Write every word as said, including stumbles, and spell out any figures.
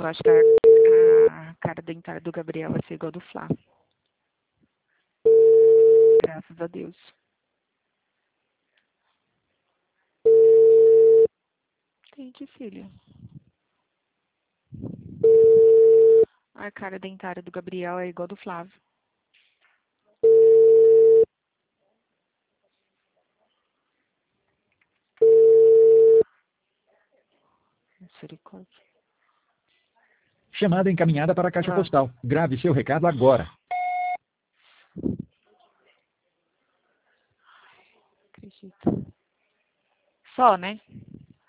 eu acho que a, a cara dentária do Gabriel vai ser igual a do Flávio. Graças a Deus. Entendi, filha. A cara dentária do Gabriel é igual a do Flávio. Misericórdia. Chamada encaminhada para a caixa Ah. postal. Grave seu recado agora. Acredito. Só, né?